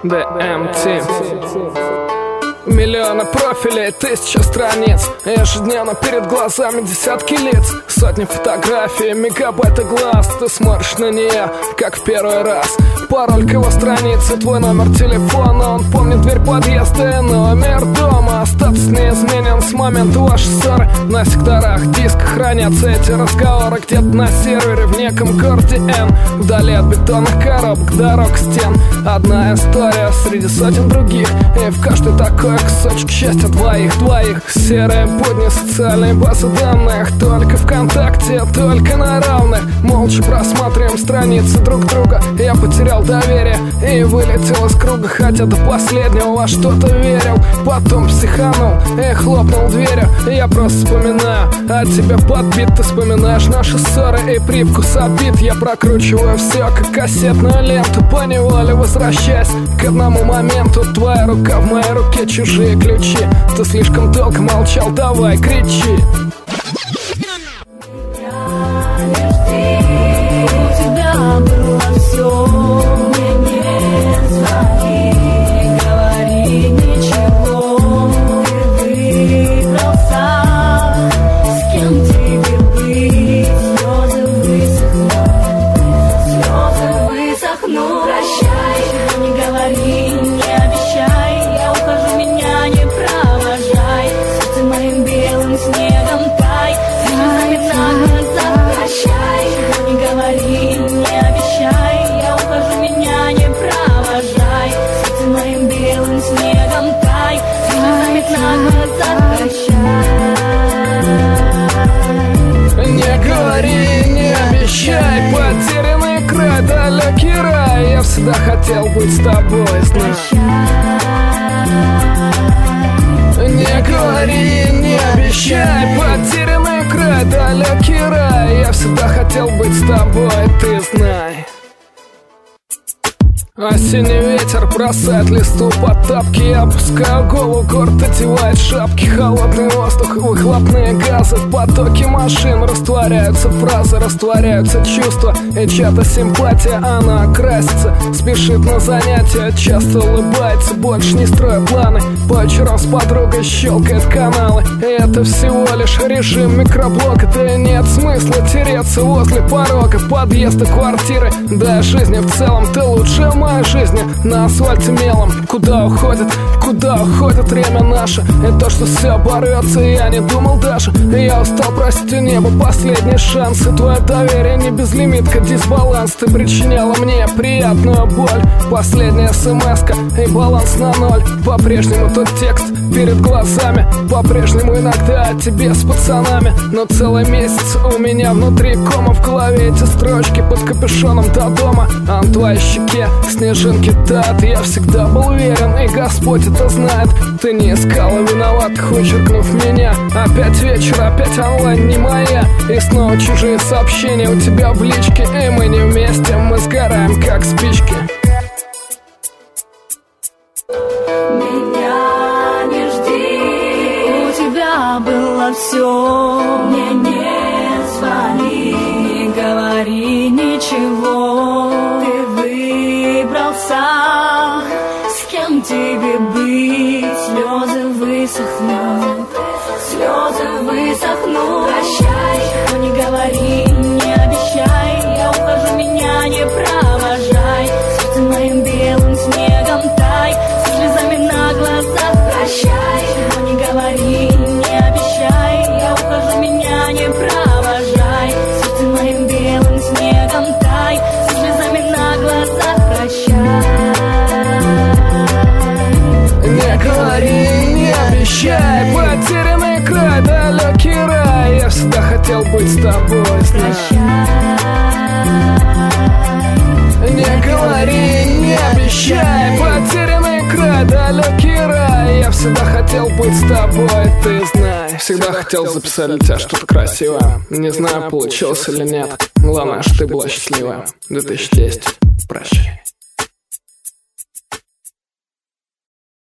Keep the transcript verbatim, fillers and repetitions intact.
ди эм ти. Миллионы профилей, тысяча страниц, ежедневно перед глазами десятки лиц, сотни фотографий, мегабайты глаз. Ты смотришь на нее, как в первый раз. Пароль к его странице, твой номер телефона. Он помнит дверь подъезда и номер дома. Статус не изменен с момента вашей ссоры. На секторах диска хранятся эти разговоры. Где-то на сервере в неком городе Н, вдали от бетонных коробок, дорог, стен. Одна история среди сотен других, и в каждой такой кусочек счастья двоих, двоих. Серые будни, социальные базы данных, только ВКонтакте, только на равных. Молча просматриваем страницы друг друга. Я потерял доверие и вылетел из круга, хотя до последнего во что-то верил. Потом психанул и хлопнул дверью. Я просто вспоминаю о тебе подбит. Ты вспоминаешь наши ссоры и привкус обид. Я прокручиваю все, как кассетную ленту, поневоле возвращаясь к одному моменту. Твоя рука в моей руке, чужие ключи. Ты слишком долго молчал, давай кричи. Потерянный край, далекий рай. Я всегда хотел быть с тобой, знай. Не говори, не обещай. Потерянный край, далекий рай. Я всегда хотел быть с тобой, ты знай. Осенний ветер бросает листу под тапки. Я опускаю голову, город одевает шапки. Холодный воздух, выхлопные газы, потоки машин. Растворяются фразы, растворяются чувства. И чья-то симпатия, она красится, спешит на занятия, часто улыбается, больше не строя планы. По вечерам с подругой щелкает каналы. И это всего лишь режим микроблога. Да и нет смысла тереться возле порога подъезда, квартиры. Да и жизни в целом, ты лучше моей жизни. На асфальте мелом, куда уходит, куда уходит время наше. И то, что все оборвется, я не думал даже. Я устал просить у неба последний шанс. И твое доверие не безлимитка, дисбаланс. Ты причиняла мне приятную боль. Последняя смс-ка и баланс на ноль. По-прежнему тот текст перед глазами. По-прежнему иногда о тебе с пацанами. Но целый месяц у меня внутри кома. В голове эти строчки под капюшоном до дома. А на твоей щеке снежинки тают. Я всегда был уверен, и Господь это знает. Ты не искала виноватых, вычеркнув меня. Опять вечер, опять онлайн не моя. И снова чужие сообщения у тебя в личке. И мы не вместе, мы сгораем как спички. Меня не жди, у тебя было все. Мне не звони, не говори ничего. Ты выбрал сам, с кем тебе быть. Слезы высохнут, слезы высохнут. Прощай, но не говори, не обещай. Я ухожу, меня не провожай. Сердце моим белым снегом тай, со слезами на глазах. Прощай, но не говори, не обещай. Я ухожу, меня не провожай. Сердце моим белым снегом тай, со слезами на глазах. Прощай. Не говори, не обещай. Потерянный край, далекий рай. Я всегда хотел быть с тобой, знай. Не говори, не обещай. Потерянный край, далекий рай. Я всегда хотел быть с тобой, ты знай. Всегда хотел записать для тебя что-то красивое. Не знаю, получилось или нет. Главное, что ты была счастливая. две тысячи десять. Прощай.